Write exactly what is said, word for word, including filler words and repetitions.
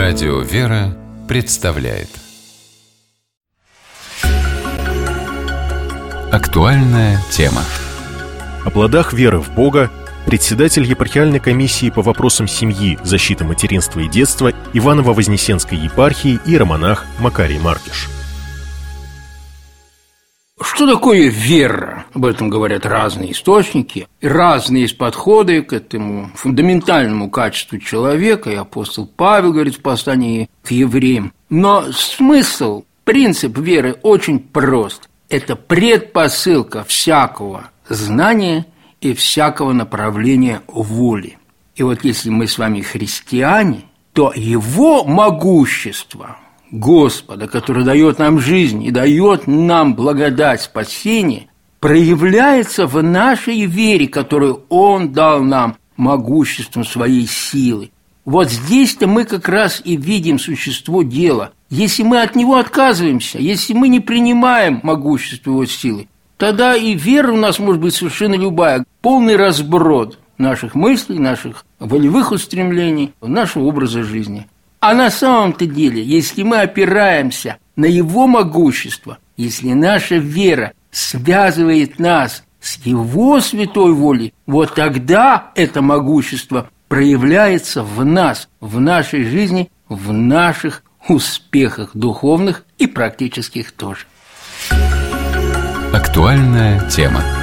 Радио «Вера» представляет актуальная тема. О плодах веры в Бога председатель епархиальной комиссии по вопросам семьи, защиты материнства и детства Иваново-Вознесенской епархии иеромонах Макарий Маркиш. Что такое вера? Об этом говорят разные источники, и разные есть подходы к этому фундаментальному качеству человека, и апостол Павел говорит в послании к евреям. Но смысл, принцип веры очень прост. Это предпосылка всякого знания и всякого направления воли. И вот если мы с вами христиане, то его могущество – Господа, который дает нам жизнь и дает нам благодать спасения, проявляется в нашей вере, которую Он дал нам могуществом своей силы. Вот здесь-то мы как раз и видим существо дела. Если мы от него отказываемся, если мы не принимаем могущество его силы, тогда и вера у нас может быть совершенно любая, полный разброд наших мыслей, наших волевых устремлений, нашего образа жизни. А на самом-то деле, если мы опираемся на Его могущество, если наша вера связывает нас с Его святой волей, вот тогда это могущество проявляется в нас, в нашей жизни, в наших успехах духовных и практических тоже. Актуальная тема.